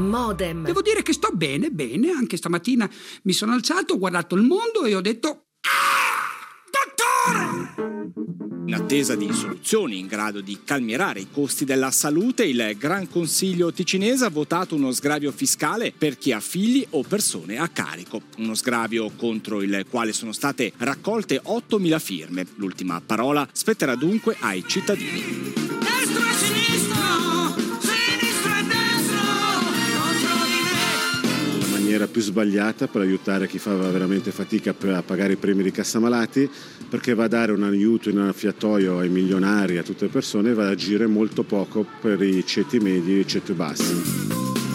Modem. Devo dire che sto bene, anche stamattina mi sono alzato, ho guardato il mondo e ho detto: dottore! In attesa di soluzioni in grado di calmierare i costi della salute, il Gran Consiglio ticinese ha votato uno sgravio fiscale per chi ha figli o persone a carico. Uno sgravio contro il quale sono state raccolte 8.000 firme. L'ultima parola spetterà dunque ai cittadini. Destra e sinistra, sinistra e destra, contro di me. La maniera più sbagliata per aiutare chi fa veramente fatica a pagare i premi di cassamalati, perché va a dare un aiuto in affiatoio ai milionari, a tutte le persone, e va ad agire molto poco per i ceti medi e i ceti bassi.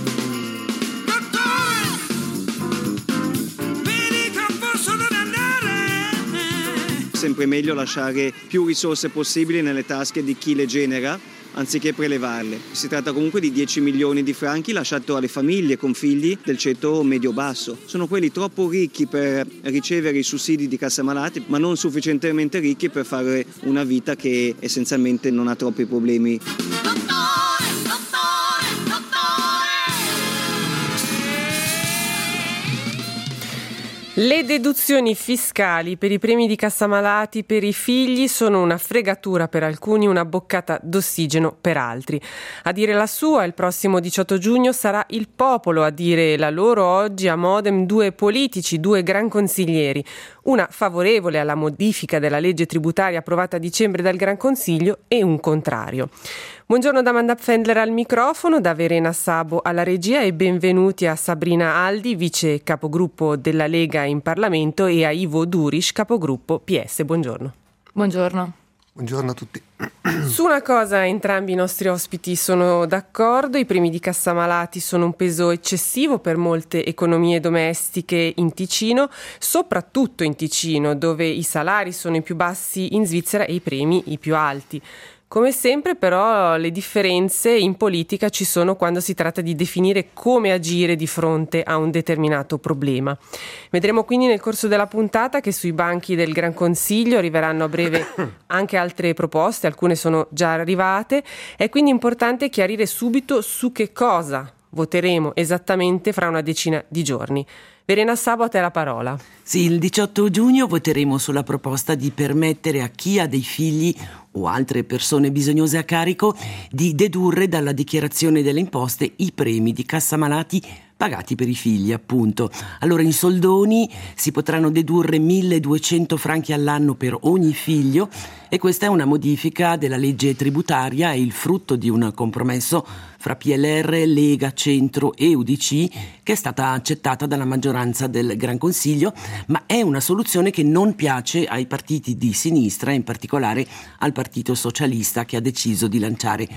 Sempre meglio lasciare più risorse possibili nelle tasche di chi le genera, anziché prelevarle. Si tratta comunque di 10 milioni di franchi lasciati alle famiglie con figli del ceto medio-basso. Sono quelli troppo ricchi per ricevere i sussidi di cassamalati, ma non sufficientemente ricchi per fare una vita che essenzialmente non ha troppi problemi. Le deduzioni fiscali per i premi di cassamalati per i figli sono una fregatura per alcuni, una boccata d'ossigeno per altri. A dire la sua, il prossimo 18 giugno sarà il popolo a dire la loro. Oggi a Modem due politici, due gran consiglieri, una favorevole alla modifica della legge tributaria approvata a dicembre dal Gran Consiglio e un contrario. Buongiorno da Amanda Pfändler al microfono, da Verena Sabo alla regia e benvenuti a Sabrina Aldi, vice capogruppo della Lega in Parlamento, e a Ivo Duris, capogruppo PS. Buongiorno. Buongiorno. Buongiorno a tutti. Su una cosa entrambi i nostri ospiti sono d'accordo: i premi di cassamalati sono un peso eccessivo per molte economie domestiche in Ticino, soprattutto in Ticino, dove i salari sono i più bassi in Svizzera e i premi i più alti. Come sempre però le differenze in politica ci sono quando si tratta di definire come agire di fronte a un determinato problema. Vedremo quindi nel corso della puntata che sui banchi del Gran Consiglio arriveranno a breve anche altre proposte, alcune sono già arrivate. È quindi importante chiarire subito su che cosa voteremo esattamente fra una decina di giorni. Verena Sabo, a te la parola. Sì, il 18 giugno voteremo sulla proposta di permettere a chi ha dei figli o altre persone bisognose a carico di dedurre dalla dichiarazione delle imposte i premi di cassamalati pagati per i figli, appunto. Allora, in soldoni si potranno dedurre 1.200 franchi all'anno per ogni figlio, e questa è una modifica della legge tributaria, è il frutto di un compromesso fra PLR, Lega, Centro e UDC, che è stata accettata dalla maggioranza del Gran Consiglio, ma è una soluzione che non piace ai partiti di sinistra, in particolare al Partito Socialista, che ha deciso di lanciare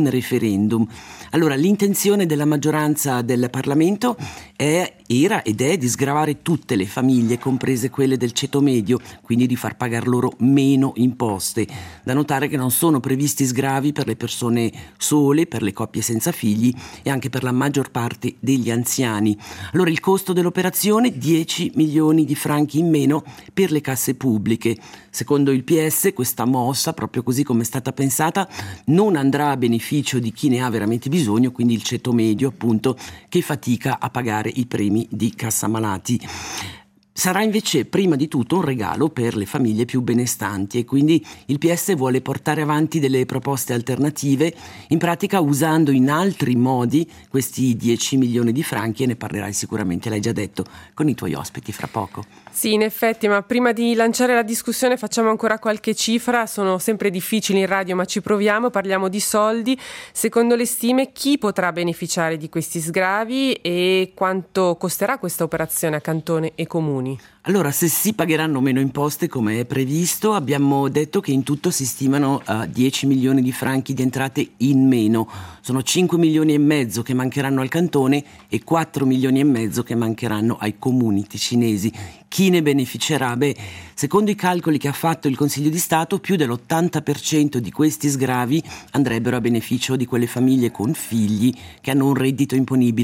un referendum. Allora, l'intenzione della maggioranza del Parlamento era ed è di sgravare tutte le famiglie, comprese quelle del ceto medio, quindi di far pagar loro meno imposte. Da notare che non sono previsti sgravi per le persone sole, per le coppie senza figli e anche per la maggior parte degli anziani. Allora, il costo dell'operazione: 10 milioni di franchi in meno per le casse pubbliche. Secondo il PS, questa mossa, proprio così come è stata pensata, non andrà a beneficio di chi ne ha veramente bisogno, quindi il ceto medio, appunto, che fatica a pagare i premi di cassamalati. Sarà invece prima di tutto un regalo per le famiglie più benestanti, e quindi il PS vuole portare avanti delle proposte alternative, in pratica usando in altri modi questi 10 milioni di franchi, e ne parlerai sicuramente, l'hai già detto, con i tuoi ospiti fra poco. Sì, in effetti, ma prima di lanciare la discussione facciamo ancora qualche cifra. Sono sempre difficili in radio, ma ci proviamo. Parliamo di soldi. Secondo le stime, chi potrà beneficiare di questi sgravi e quanto costerà questa operazione a cantone e comuni? Allora, se si pagheranno meno imposte come è previsto, abbiamo detto che in tutto si stimano 10 milioni di franchi di entrate in meno. Sono 5 milioni e mezzo che mancheranno al cantone e 4 milioni e mezzo che mancheranno ai comuni ticinesi. Chi ne beneficerà? Beh, secondo i calcoli che ha fatto il Consiglio di Stato, più dell'80% di questi sgravi andrebbero a beneficio di quelle famiglie con figli che hanno un reddito imponibile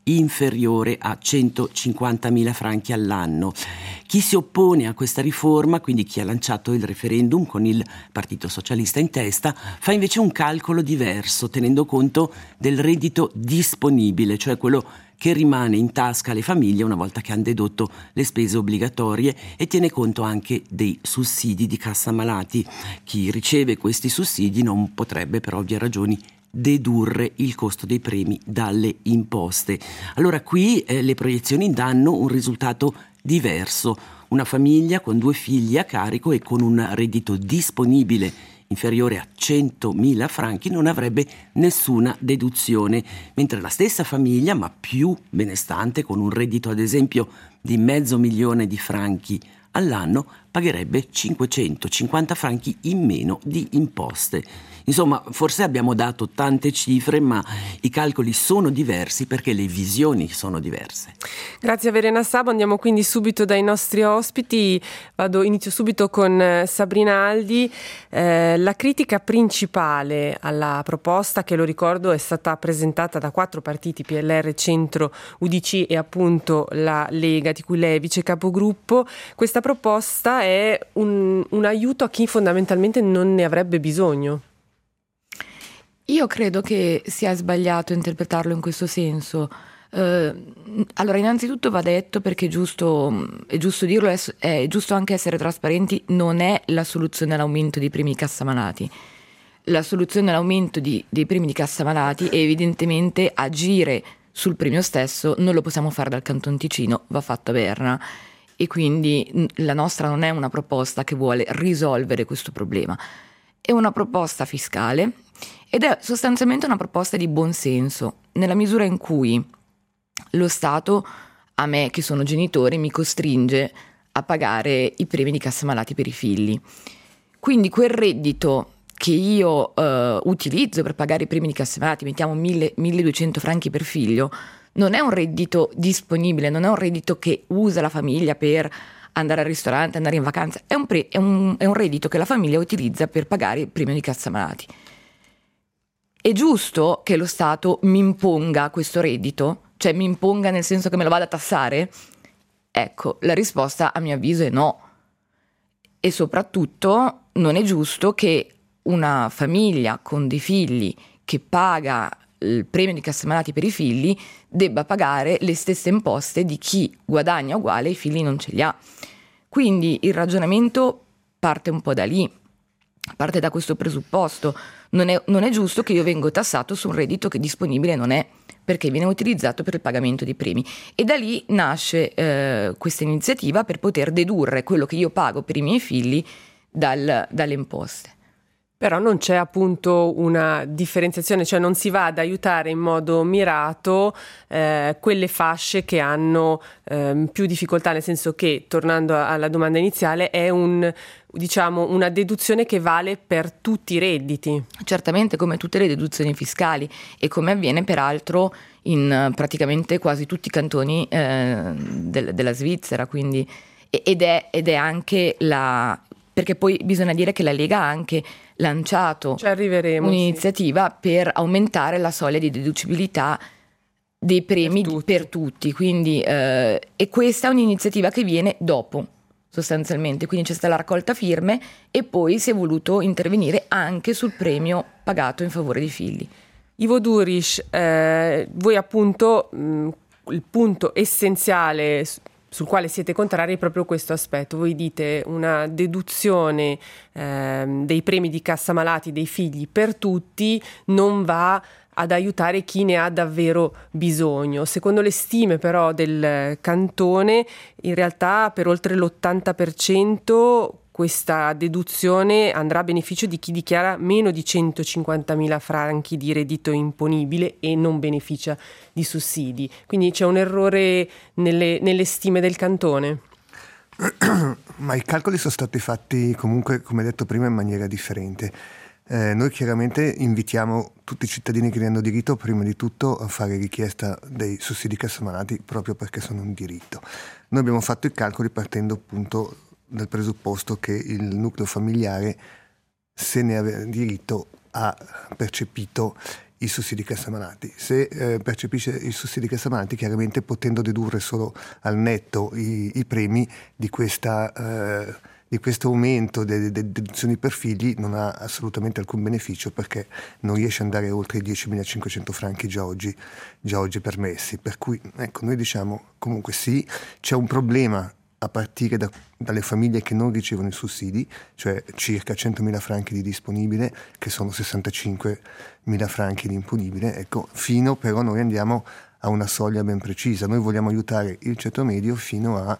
inferiore a 150.000 franchi all'anno. Chi si oppone a questa riforma, quindi chi ha lanciato il referendum con il Partito Socialista in testa, fa invece un calcolo diverso, tenendo conto del reddito disponibile, cioè quello che rimane in tasca alle famiglie una volta che hanno dedotto le spese obbligatorie, e tiene conto anche dei sussidi di cassa malati. Chi riceve questi sussidi non potrebbe, per ovvie ragioni, dedurre il costo dei premi dalle imposte. Allora qui le proiezioni danno un risultato diverso. Una famiglia con 2 figli a carico e con un reddito disponibile inferiore a 100.000 franchi non avrebbe nessuna deduzione, mentre la stessa famiglia, ma più benestante, con un reddito ad esempio di 500.000 di franchi all'anno, pagherebbe 550 franchi in meno di imposte. Insomma, forse abbiamo dato tante cifre, ma i calcoli sono diversi perché le visioni sono diverse. Grazie a Verena Sabo, andiamo quindi subito dai nostri ospiti. Inizio subito con Sabrina Aldi. La critica principale alla proposta, che lo ricordo è stata presentata da 4 partiti, PLR, Centro, UDC e appunto la Lega, di cui lei è vice capogruppo, questa proposta è un aiuto a chi fondamentalmente non ne avrebbe bisogno. Io credo che sia sbagliato interpretarlo in questo senso. Allora, innanzitutto va detto, perché è giusto dirlo, è giusto anche essere trasparenti, non è la soluzione all'aumento dei premi di cassa malati. La soluzione all'aumento dei premi di cassa malati è evidentemente agire sul premio stesso. Non lo possiamo fare dal Canton Ticino, va fatto a Berna, e quindi la nostra non è una proposta che vuole risolvere questo problema. È una proposta fiscale ed è sostanzialmente una proposta di buonsenso, nella misura in cui lo Stato, a me che sono genitore, mi costringe a pagare i premi di cassa malati per i figli. Quindi quel reddito che io utilizzo per pagare i premi di cassa malati, mettiamo 1.200 franchi per figlio, non è un reddito disponibile, non è un reddito che usa la famiglia per andare al ristorante, andare in vacanza, è un reddito che la famiglia utilizza per pagare il premio di cassa malati. È giusto che lo Stato mi imponga questo reddito? Cioè mi imponga nel senso che me lo vada a tassare? Ecco, la risposta a mio avviso è no. E soprattutto non è giusto che una famiglia con dei figli che paga il premio di cassa malati per i figli debba pagare le stesse imposte di chi guadagna uguale e i figli non ce li ha. Quindi il ragionamento parte un po' da lì, parte da questo presupposto. Non è giusto che io vengo tassato su un reddito che disponibile non è, perché viene utilizzato per il pagamento dei premi. E da lì nasce questa iniziativa per poter dedurre quello che io pago per i miei figli dalle imposte. Però non c'è appunto una differenziazione, cioè non si va ad aiutare in modo mirato quelle fasce che hanno più difficoltà, nel senso che, tornando alla domanda iniziale, è una deduzione che vale per tutti i redditi. Certamente, come tutte le deduzioni fiscali, e come avviene peraltro in praticamente quasi tutti i cantoni della Svizzera, quindi ed è anche perché poi bisogna dire che la Lega ha anche lanciato un'iniziativa per aumentare la soglia di deducibilità dei premi per tutti. Quindi, e questa è un'iniziativa che viene dopo, sostanzialmente. Quindi c'è stata la raccolta firme e poi si è voluto intervenire anche sul premio pagato in favore dei figli. Ivo Durisch, voi appunto il punto essenziale sul quale siete contrari è proprio questo aspetto. Voi dite una deduzione dei premi di cassa malati dei figli per tutti non va ad aiutare chi ne ha davvero bisogno. Secondo le stime però del cantone, in realtà per oltre l'80% questa deduzione andrà a beneficio di chi dichiara meno di 150.000 franchi di reddito imponibile e non beneficia di sussidi. Quindi c'è un errore nelle stime del cantone? Ma i calcoli sono stati fatti comunque, come detto prima, in maniera differente. Noi chiaramente invitiamo tutti i cittadini che ne hanno diritto, prima di tutto, a fare richiesta dei sussidi cassa malati, proprio perché sono un diritto. Noi abbiamo fatto i calcoli partendo appunto dal presupposto che il nucleo familiare, se ne aveva diritto, ha percepito i sussidi Cassamalati. Se percepisce i sussidi Cassamalati, chiaramente potendo dedurre solo al netto i premi di questo aumento delle deduzioni per figli, non ha assolutamente alcun beneficio, perché non riesce ad andare oltre i 10.500 franchi già oggi permessi. Per cui ecco, noi diciamo comunque sì, c'è un problema a partire dalle famiglie che non ricevono i sussidi, cioè circa 100.000 franchi di disponibile, che sono 65.000 franchi di imponibile, ecco, fino però noi andiamo a una soglia ben precisa. Noi vogliamo aiutare il ceto medio fino a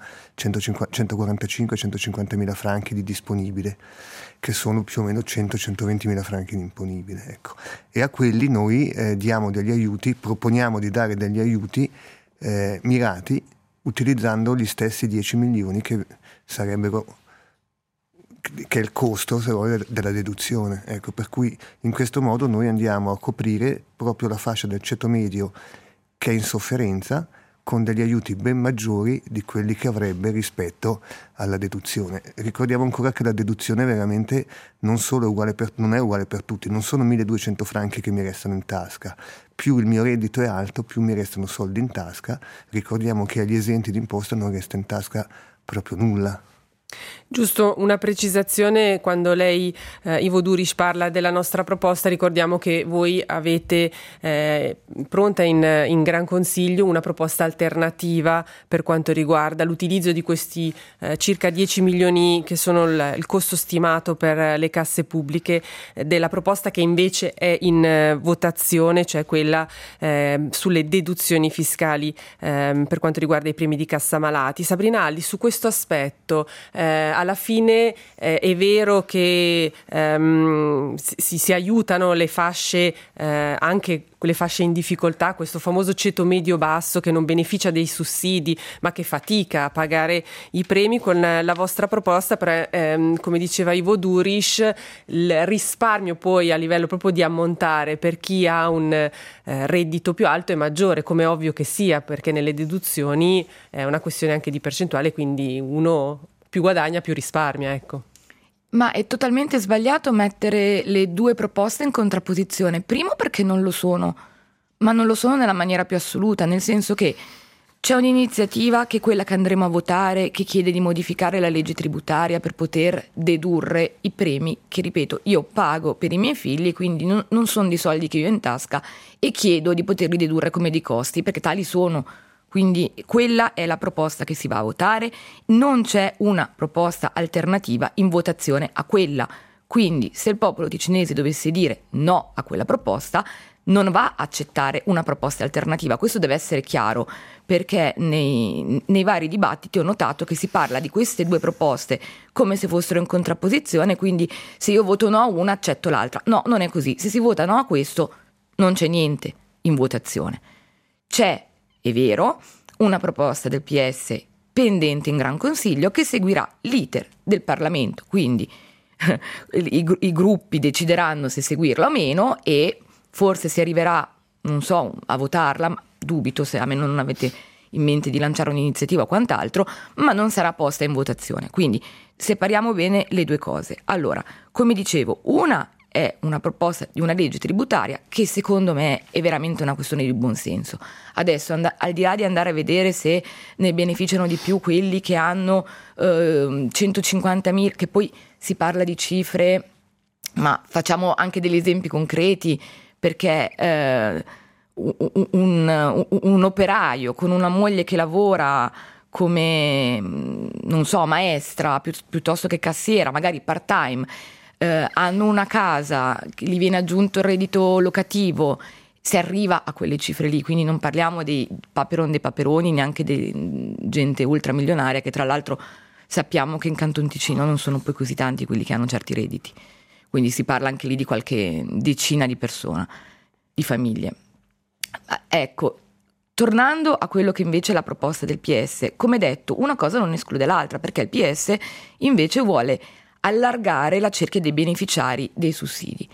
145-150.000 franchi di disponibile, che sono più o meno 100-120.000 franchi di imponibile, ecco. E a quelli noi diamo degli aiuti, proponiamo di dare degli aiuti mirati, utilizzando gli stessi 10 milioni che sarebbero, che è il costo, se vuole, della deduzione, ecco. Per cui in questo modo noi andiamo a coprire proprio la fascia del ceto medio che è in sofferenza, con degli aiuti ben maggiori di quelli che avrebbe rispetto alla deduzione. Ricordiamo ancora che la deduzione veramente non è uguale per tutti, non sono 1.200 franchi che mi restano in tasca. Più il mio reddito è alto, più mi restano soldi in tasca. Ricordiamo che agli esenti d'imposta non resta in tasca proprio nulla. Giusto una precisazione: quando lei, Ivo Duriš, parla della nostra proposta, ricordiamo che voi avete pronta in Gran Consiglio una proposta alternativa per quanto riguarda l'utilizzo di questi circa 10 milioni che sono il costo stimato per le casse pubbliche, della proposta che invece è in votazione, cioè quella sulle deduzioni fiscali per quanto riguarda i premi di Cassamalati. Sabrina Alli, su questo aspetto, alla fine è vero che si aiutano le fasce, anche quelle fasce in difficoltà, questo famoso ceto medio basso che non beneficia dei sussidi ma che fatica a pagare i premi. Con la vostra proposta, come diceva Ivo Duriš, il risparmio poi a livello proprio di ammontare per chi ha un reddito più alto è maggiore, come è ovvio che sia, perché nelle deduzioni è una questione anche di percentuale, quindi uno più guadagna più risparmia, ecco. Ma è totalmente sbagliato mettere le due proposte in contrapposizione. Primo, perché non lo sono, ma non lo sono nella maniera più assoluta, nel senso che c'è un'iniziativa, che è quella che andremo a votare, che chiede di modificare la legge tributaria per poter dedurre i premi che, ripeto, io pago per i miei figli, quindi non sono dei soldi che io ho in tasca, e chiedo di poterli dedurre come dei costi, perché tali sono. Quindi quella è la proposta che si va a votare, non c'è una proposta alternativa in votazione a quella. Quindi se il popolo ticinese dovesse dire no a quella proposta, non va a accettare una proposta alternativa. Questo deve essere chiaro, perché nei vari dibattiti ho notato che si parla di queste due proposte come se fossero in contrapposizione, quindi se io voto no a una accetto l'altra. No, non è così. Se si vota no a questo non c'è niente in votazione. C'è, è vero, una proposta del PS pendente in Gran Consiglio che seguirà l'iter del Parlamento, quindi i gruppi decideranno se seguirla o meno e forse si arriverà, non so, a votarla, ma dubito, se a me non avete in mente di lanciare un'iniziativa o quant'altro, ma non sarà posta in votazione. Quindi separiamo bene le due cose. Allora, come dicevo, una è una proposta di una legge tributaria che secondo me è veramente una questione di buonsenso. Adesso, al di là di andare a vedere se ne beneficiano di più quelli che hanno 150.000, che poi si parla di cifre, ma facciamo anche degli esempi concreti, perché un operaio con una moglie che lavora come, non so, maestra piuttosto che cassiera, magari part-time, hanno una casa, gli viene aggiunto il reddito locativo, si arriva a quelle cifre lì. Quindi non parliamo dei paperon dei paperoni, neanche di gente ultramilionaria, che tra l'altro sappiamo che in Canton Ticino non sono poi così tanti quelli che hanno certi redditi, quindi si parla anche lì di qualche decina di persone, di famiglie. Ecco, tornando a quello che invece è la proposta del PS, come detto, una cosa non esclude l'altra, perché il PS invece vuole allargare la cerchia dei beneficiari dei sussidi.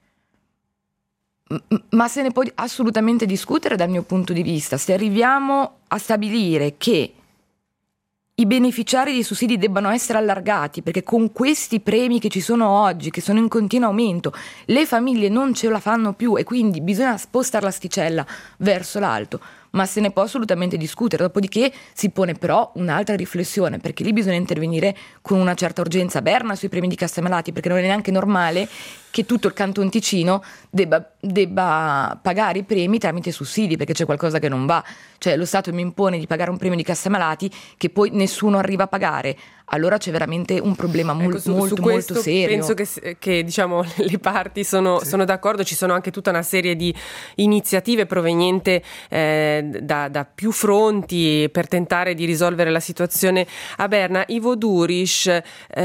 Ma se ne può assolutamente discutere dal mio punto di vista. Se arriviamo a stabilire che i beneficiari dei sussidi debbano essere allargati, perché con questi premi che ci sono oggi, che sono in continuo aumento, le famiglie non ce la fanno più e quindi bisogna spostare l'asticella verso l'alto. Ma se ne può assolutamente discutere, dopodiché si pone però un'altra riflessione, perché lì bisogna intervenire con una certa urgenza. Berna sui premi di cassa malati, perché non è neanche normale che tutto il Canton Ticino debba pagare i premi tramite sussidi, perché c'è qualcosa che non va. Cioè lo Stato mi impone di pagare un premio di cassa malati che poi nessuno arriva a pagare. Allora c'è veramente un problema molto serio. Penso che diciamo le parti sono d'accordo. Ci sono anche tutta una serie di iniziative provenienti da più fronti per tentare di risolvere la situazione a Berna. Ivo Durisch,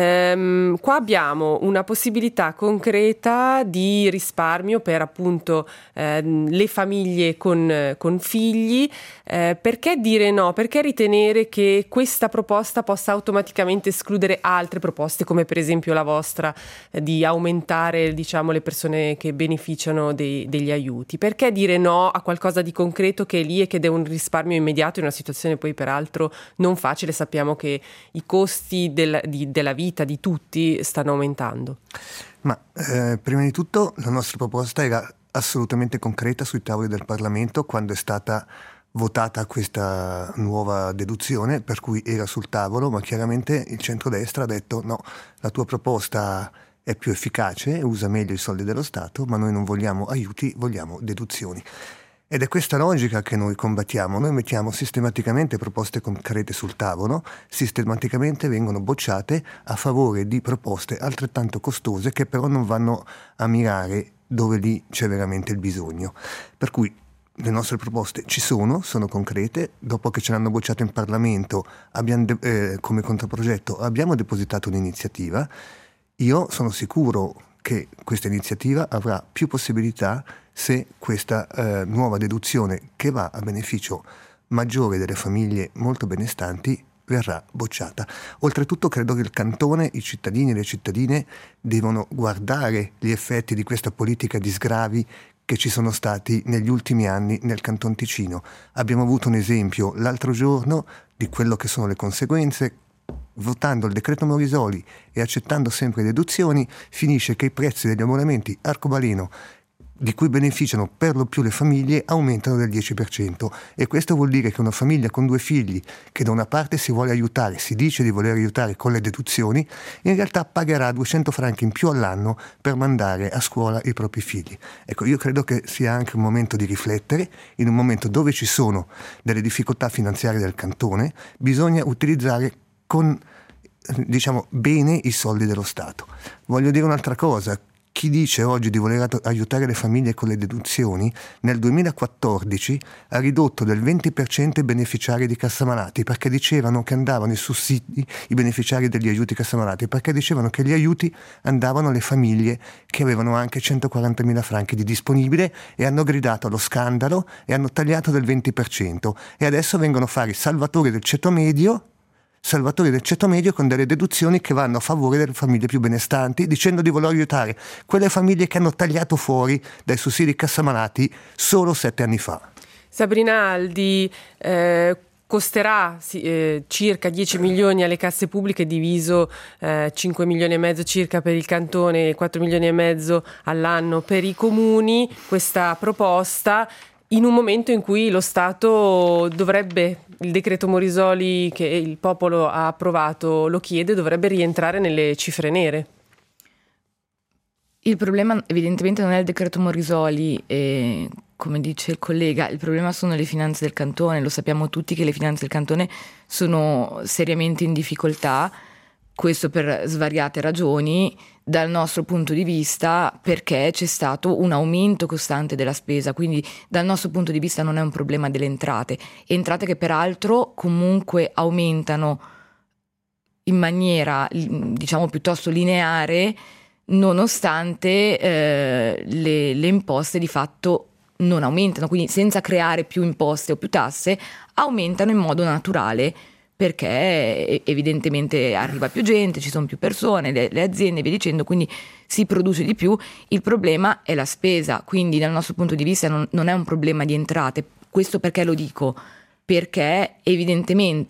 qua abbiamo una possibilità concreta di risparmio per appunto le famiglie con figli. Perché dire no? Perché ritenere che questa proposta possa automaticamente escludere altre proposte, come per esempio la vostra, di aumentare, diciamo, le persone che beneficiano degli aiuti? Perché dire no a qualcosa di concreto che è lì e che dà un risparmio immediato in una situazione poi peraltro non facile? Sappiamo che i costi della vita di tutti stanno aumentando. Ma prima di tutto la nostra proposta era assolutamente concreta sui tavoli del Parlamento quando è stata votata questa nuova deduzione, per cui era sul tavolo, ma chiaramente il centrodestra ha detto no, la tua proposta è più efficace, usa meglio i soldi dello Stato, ma noi non vogliamo aiuti, vogliamo deduzioni. Ed è questa logica che noi combattiamo. Noi mettiamo sistematicamente proposte concrete sul tavolo, sistematicamente vengono bocciate a favore di proposte altrettanto costose che però non vanno a mirare dove lì c'è veramente il bisogno. Per cui le nostre proposte ci sono concrete. Dopo che ce l'hanno bocciato in Parlamento come controprogetto abbiamo depositato un'iniziativa. Io sono sicuro che questa iniziativa avrà più possibilità se questa nuova deduzione, che va a beneficio maggiore delle famiglie molto benestanti, verrà bocciata. Oltretutto credo che il cantone, i cittadini e le cittadine devono guardare gli effetti di questa politica di sgravi che ci sono stati negli ultimi anni nel Canton Ticino. Abbiamo avuto un esempio l'altro giorno di quello che sono le conseguenze. Votando il decreto Morisoli e accettando sempre deduzioni, finisce che i prezzi degli abbonamenti arcobaleno, di cui beneficiano per lo più le famiglie, aumentano del 10%, e questo vuol dire che una famiglia con 2 figli che da una parte si vuole aiutare, si dice di voler aiutare con le deduzioni, in realtà pagherà 200 franchi in più all'anno per mandare a scuola i propri figli. Ecco, io credo che sia anche un momento di riflettere. In un momento dove ci sono delle difficoltà finanziarie del cantone, bisogna utilizzare bene i soldi dello Stato. Voglio dire un'altra cosa. Chi dice oggi di voler aiutare le famiglie con le deduzioni, nel 2014 ha ridotto del 20% i beneficiari di cassa malati, perché dicevano che andavano i sussidi, i beneficiari degli aiuti cassa malati, perché dicevano che gli aiuti andavano alle famiglie che avevano anche 140.000 franchi di disponibile, e hanno gridato allo scandalo e hanno tagliato del 20%, e adesso vengono a fare i salvatori del ceto medio con delle deduzioni che vanno a favore delle famiglie più benestanti, dicendo di voler aiutare quelle famiglie che hanno tagliato fuori dai sussidi cassa malati solo 7 anni fa. Sabrina Aldi, costerà circa 10 milioni alle casse pubbliche, diviso 5 milioni e mezzo circa per il cantone e 4 milioni e mezzo all'anno per i comuni, questa proposta, in un momento in cui lo Stato dovrebbe, il decreto Morisoli che il popolo ha approvato lo chiede, dovrebbe rientrare nelle cifre nere. Il problema evidentemente non è il decreto Morisoli, e come dice il collega, il problema sono le finanze del cantone. Lo sappiamo tutti che le finanze del cantone sono seriamente in difficoltà, questo per svariate ragioni. Dal nostro punto di vista, perché c'è stato un aumento costante della spesa, quindi dal nostro punto di vista non è un problema delle entrate che peraltro comunque aumentano in maniera piuttosto lineare, nonostante le imposte di fatto non aumentano, quindi senza creare più imposte o più tasse aumentano in modo naturale, perché evidentemente arriva più gente, ci sono più persone, le aziende, via dicendo, quindi si produce di più. Il problema è la spesa, quindi dal nostro punto di vista non è un problema di entrate. Questo perché lo dico? Perché evidentemente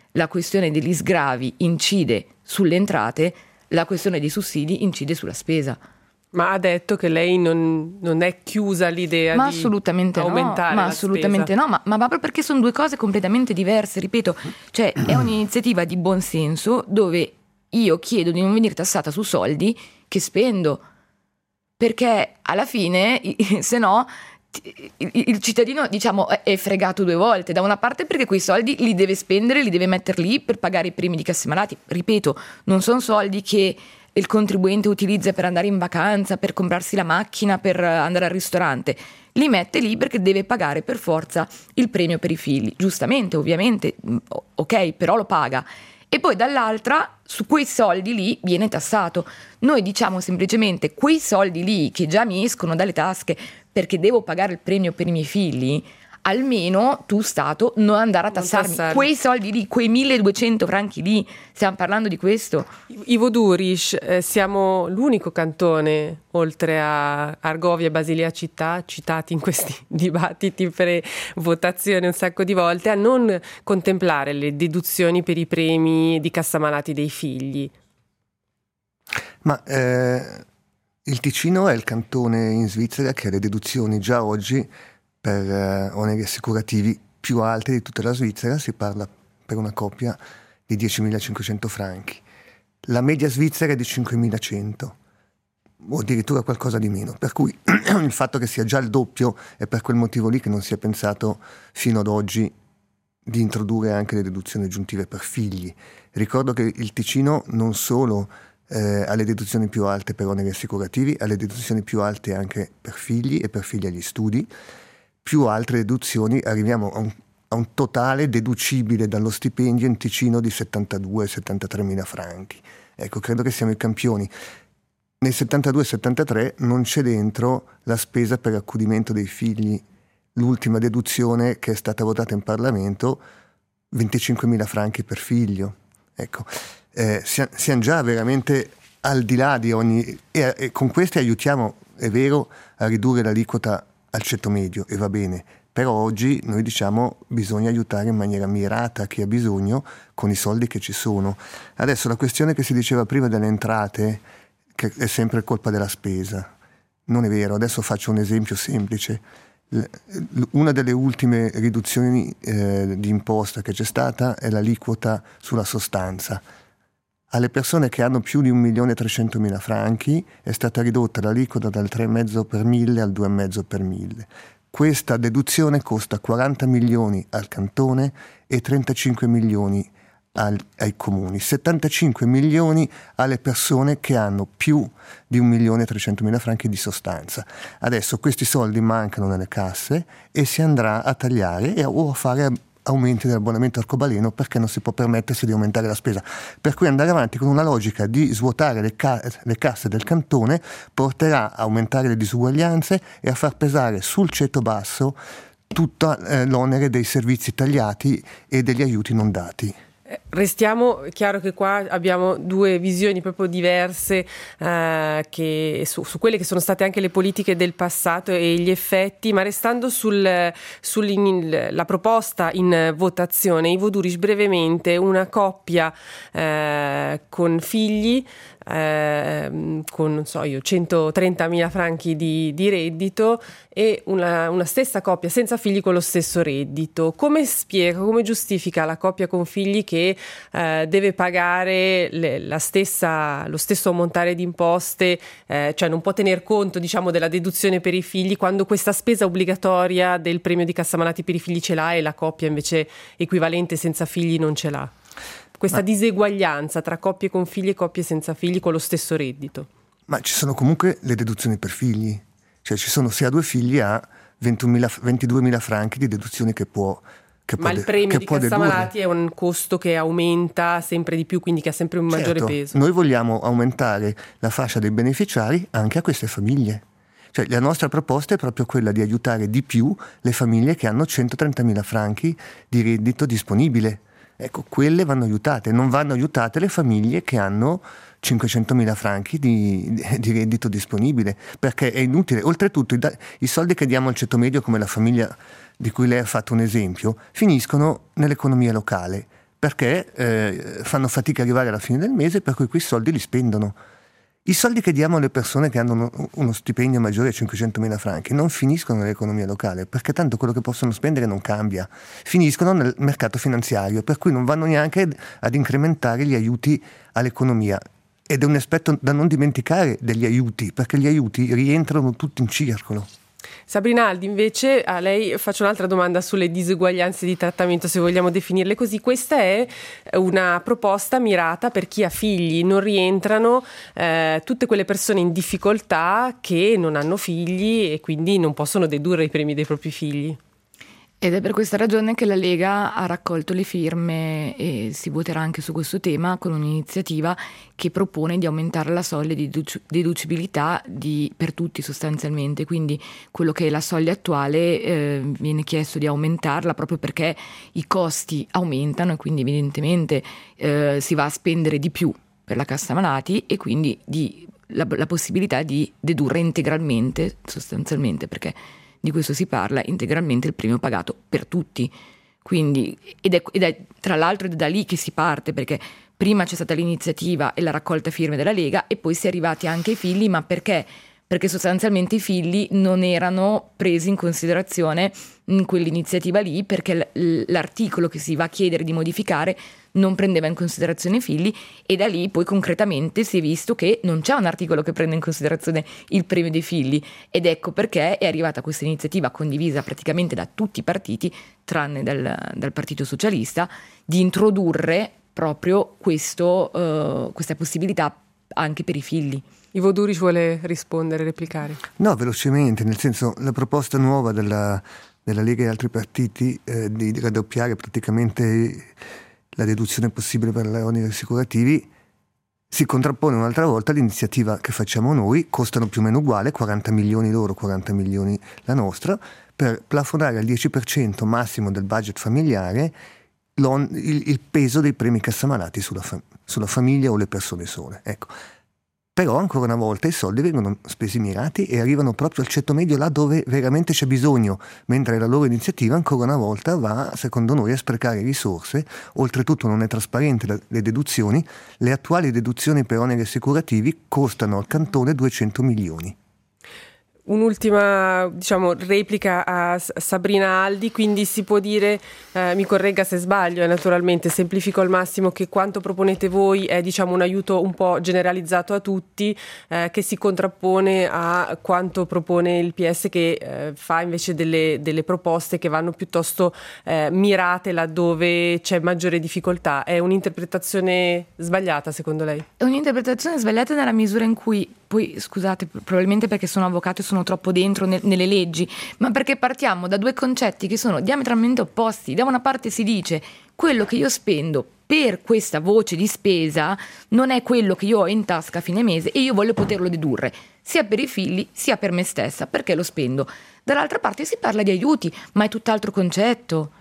la questione degli sgravi incide sulle entrate, la questione dei sussidi incide sulla spesa. Ma ha detto che lei non è chiusa all'idea Ma di assolutamente aumentare no, la assolutamente spesa. no, ma proprio perché sono due cose completamente diverse, ripeto, cioè è un'iniziativa di buon senso dove io chiedo di non venire tassata su soldi che spendo, perché alla fine, se no, il cittadino, diciamo, è fregato due volte. Da una parte perché quei soldi li deve spendere, li deve mettere lì per pagare i premi di Cassa Malati. Ripeto, non sono soldi che il contribuente utilizza per andare in vacanza, per comprarsi la macchina, per andare al ristorante. Li mette lì perché deve pagare per forza il premio per i figli. Giustamente, ovviamente, ok, però lo paga. E poi dall'altra, su quei soldi lì viene tassato. Noi diciamo semplicemente quei soldi lì che già mi escono dalle tasche perché devo pagare il premio per i miei figli, almeno tu Stato non andare a tassarmi quei soldi lì, quei 1.200 franchi lì. Stiamo parlando di questo. Ivo Duriš, siamo l'unico cantone, oltre a Argovia e Basilea Città, citati in questi dibattiti per votazione un sacco di volte, a non contemplare le deduzioni per i premi di Cassa Malati dei figli. Ma il Ticino è il cantone in Svizzera che ha le deduzioni già oggi per oneri assicurativi più alte di tutta la Svizzera. Si parla per una coppia di 10.500 franchi. La media svizzera è di 5.100 o addirittura qualcosa di meno, per cui il fatto che sia già il doppio è per quel motivo lì che non si è pensato fino ad oggi di introdurre anche le deduzioni aggiuntive per figli. Ricordo che il Ticino non solo ha le deduzioni più alte per oneri assicurativi, ha le deduzioni più alte anche per figli e per figli agli studi. Più altre deduzioni, arriviamo a un totale deducibile dallo stipendio in Ticino di 72-73 mila franchi. Ecco, credo che siamo i campioni. Nei 72-73 non c'è dentro la spesa per accudimento dei figli. L'ultima deduzione che è stata votata in Parlamento, 25 mila franchi per figlio. Ecco, siamo già veramente al di là di ogni... E con questi aiutiamo, è vero, a ridurre l'aliquota al ceto medio, e va bene, però oggi noi diciamo bisogna aiutare in maniera mirata chi ha bisogno con i soldi che ci sono. Adesso la questione che si diceva prima delle entrate, che è sempre colpa della spesa, non è vero. Adesso faccio un esempio semplice. Una delle ultime riduzioni di imposta che c'è stata è l'aliquota sulla sostanza. Alle persone che hanno più di 1.300.000 franchi è stata ridotta l'aliquota dal 3,5 per 1000 al 2,5 per 1000. Questa deduzione costa 40 milioni al cantone e 35 milioni ai comuni, 75 milioni alle persone che hanno più di 1.300.000 franchi di sostanza. Adesso questi soldi mancano nelle casse e si andrà a tagliare o a fare aumenti dell'abbonamento arcobaleno, perché non si può permettersi di aumentare la spesa. Per cui andare avanti con una logica di svuotare le casse del cantone porterà a aumentare le disuguaglianze e a far pesare sul ceto basso tutto l'onere dei servizi tagliati e degli aiuti non dati. Restiamo, chiaro che qua abbiamo due visioni proprio diverse che su quelle che sono state anche le politiche del passato e gli effetti, ma restando sulla proposta in votazione, Ivo Duriš, brevemente, una coppia con figli con, non so io, 130.000 franchi di reddito e una stessa coppia senza figli con lo stesso reddito. Come spiega, come giustifica la coppia con figli che deve pagare lo stesso ammontare di imposte, cioè non può tener conto, diciamo, della deduzione per i figli quando questa spesa obbligatoria del premio di Cassa Malati per i figli ce l'ha e la coppia invece equivalente senza figli non ce l'ha? Questa diseguaglianza tra coppie con figli e coppie senza figli con lo stesso reddito. Ma ci sono comunque le deduzioni per figli, cioè ci sono, se ha 2 figli ha 22.000 franchi di deduzioni che può ma il premio di Cassa Malati è un costo che aumenta sempre di più, quindi che ha sempre un maggiore peso. Noi vogliamo aumentare la fascia dei beneficiari anche a queste famiglie. Cioè la nostra proposta è proprio quella di aiutare di più le famiglie che hanno 130.000 franchi di reddito disponibile. Ecco, quelle vanno aiutate, non vanno aiutate le famiglie che hanno 500.000 franchi di reddito disponibile, perché è inutile. Oltretutto i soldi che diamo al ceto medio, come la famiglia di cui lei ha fatto un esempio, finiscono nell'economia locale. perché fanno fatica ad arrivare alla fine del mese, per cui quei soldi li spendono. I soldi che diamo alle persone che hanno uno stipendio maggiore a 500.000 franchi non finiscono nell'economia locale, perché tanto quello che possono spendere non cambia, finiscono nel mercato finanziario, per cui non vanno neanche ad incrementare gli aiuti all'economia. Ed è un aspetto da non dimenticare degli aiuti, perché gli aiuti rientrano tutti in circolo. Sabrina Aldi, invece, a lei faccio un'altra domanda sulle diseguaglianze di trattamento, se vogliamo definirle così. Questa è una proposta mirata per chi ha figli. Non rientrano tutte quelle persone in difficoltà che non hanno figli e quindi non possono dedurre i premi dei propri figli. Ed è per questa ragione che la Lega ha raccolto le firme e si voterà anche su questo tema con un'iniziativa che propone di aumentare la soglia di deducibilità per tutti sostanzialmente. Quindi quello che è la soglia attuale viene chiesto di aumentarla proprio perché i costi aumentano e quindi evidentemente si va a spendere di più per la cassa malati e quindi la possibilità di dedurre integralmente sostanzialmente, perché di questo si parla, integralmente il premio pagato per tutti. Quindi, ed è tra l'altro da lì che si parte, perché prima c'è stata l'iniziativa e la raccolta firme della Lega e poi si è arrivati anche ai figli, ma perché? Perché sostanzialmente i figli non erano presi in considerazione in quell'iniziativa lì, perché l'articolo che si va a chiedere di modificare non prendeva in considerazione i figli, e da lì poi concretamente si è visto che non c'è un articolo che prende in considerazione il premio dei figli, ed ecco perché è arrivata questa iniziativa condivisa praticamente da tutti i partiti, tranne dal Partito Socialista, di introdurre proprio questa possibilità anche per i figli. Ivo Duric vuole rispondere, replicare? No, velocemente, nel senso, la proposta nuova della Lega e altri partiti di raddoppiare praticamente la deduzione possibile per gli oneri assicurativi si contrappone un'altra volta all'iniziativa che facciamo noi, costano più o meno uguale, 40 milioni loro, 40 milioni la nostra, per plafonare al 10% massimo del budget familiare il peso dei premi cassamalati sulla famiglia o le persone sole. Ecco. Però ancora una volta i soldi vengono spesi mirati e arrivano proprio al ceto medio, là dove veramente c'è bisogno, mentre la loro iniziativa ancora una volta va, secondo noi, a sprecare risorse. Oltretutto non è trasparente le deduzioni. Le attuali deduzioni per oneri assicurativi costano al cantone 200 milioni. Un'ultima, replica a Sabrina Aldi, quindi si può dire, mi corregga se sbaglio, naturalmente semplifico al massimo, che quanto proponete voi è un aiuto un po' generalizzato a tutti, che si contrappone a quanto propone il PS, che fa invece delle proposte che vanno piuttosto mirate laddove c'è maggiore difficoltà. È un'interpretazione sbagliata secondo lei? È un'interpretazione sbagliata nella misura in cui, poi scusate, probabilmente perché sono avvocato e sono troppo dentro nelle leggi, ma perché partiamo da due concetti che sono diametralmente opposti. Da una parte si dice quello che io spendo per questa voce di spesa non è quello che io ho in tasca a fine mese e io voglio poterlo dedurre sia per i figli sia per me stessa, perché lo spendo. Dall'altra parte si parla di aiuti, ma è tutt'altro concetto,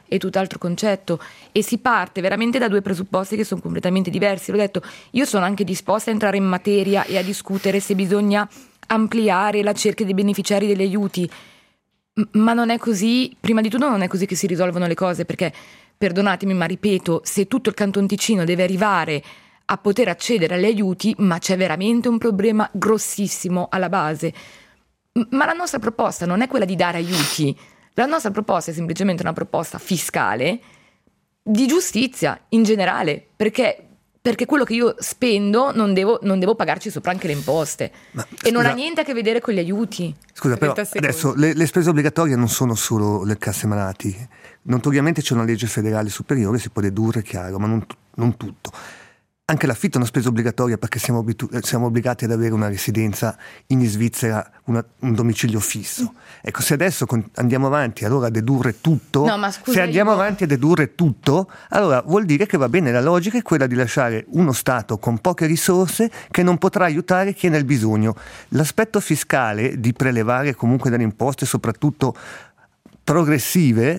e si parte veramente da due presupposti che sono completamente diversi. L'ho detto, io sono anche disposta a entrare in materia e a discutere se bisogna ampliare la cerchia dei beneficiari degli aiuti, ma non è così. Prima di tutto non è così che si risolvono le cose, perché, perdonatemi ma ripeto, se tutto il Canton Ticino deve arrivare a poter accedere agli aiuti, ma c'è veramente un problema grossissimo alla base. Ma la nostra proposta non è quella di dare aiuti, la nostra proposta è semplicemente una proposta fiscale di giustizia in generale, perché quello che io spendo non devo pagarci sopra anche le imposte. E non ha niente a che vedere con gli aiuti. Scusa, però adesso le spese obbligatorie non sono solo le casse malati. Notoriamente c'è una legge federale superiore, si può dedurre, chiaro, ma non tutto. Anche l'affitto è una spesa obbligatoria, perché siamo obbligati ad avere una residenza in Svizzera, un domicilio fisso. Ecco, se adesso andiamo avanti allora a dedurre tutto, avanti a dedurre tutto, allora vuol dire che va bene, la logica è quella di lasciare uno Stato con poche risorse che non potrà aiutare chi è nel bisogno. L'aspetto fiscale di prelevare comunque dalle imposte, soprattutto progressive,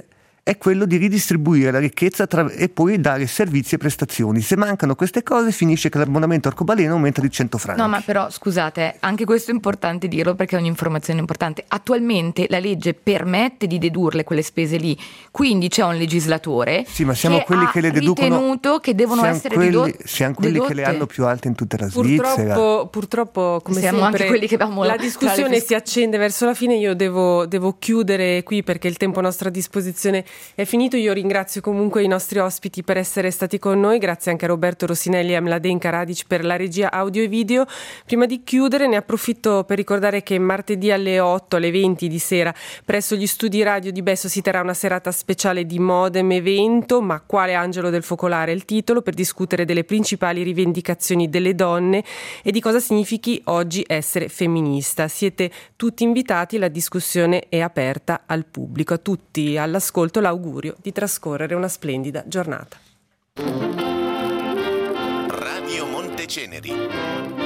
è quello di ridistribuire la ricchezza e poi dare servizi e prestazioni. Se mancano queste cose finisce che l'abbonamento arcobaleno aumenta di 100 franchi. No, ma però scusate, anche questo è importante dirlo perché è un'informazione importante. Attualmente la legge permette di dedurle quelle spese lì, quindi c'è un legislatore sì, ma siamo quelli che le deducono, ritenuto che devono essere siamo quelli dedotte. Che le hanno più alte in tutta la Svizzera. Purtroppo come siamo sempre, anche quelli che abbiamo la discussione si accende verso la fine. Io devo chiudere qui perché il tempo a nostra disposizione è finito. Io ringrazio comunque i nostri ospiti per essere stati con noi, grazie anche a Roberto Rossinelli e a Mladen Karadic per la regia audio e video. Prima di chiudere ne approfitto per ricordare che martedì alle 8, alle 20 di sera presso gli studi radio di Besso si terrà una serata speciale di Modem Evento, ma quale angelo del focolare è il titolo, per discutere delle principali rivendicazioni delle donne e di cosa significhi oggi essere femminista. Siete tutti invitati, la discussione è aperta al pubblico. A tutti all'ascolto l'augurio di trascorrere una splendida giornata. Radio Monteceneri.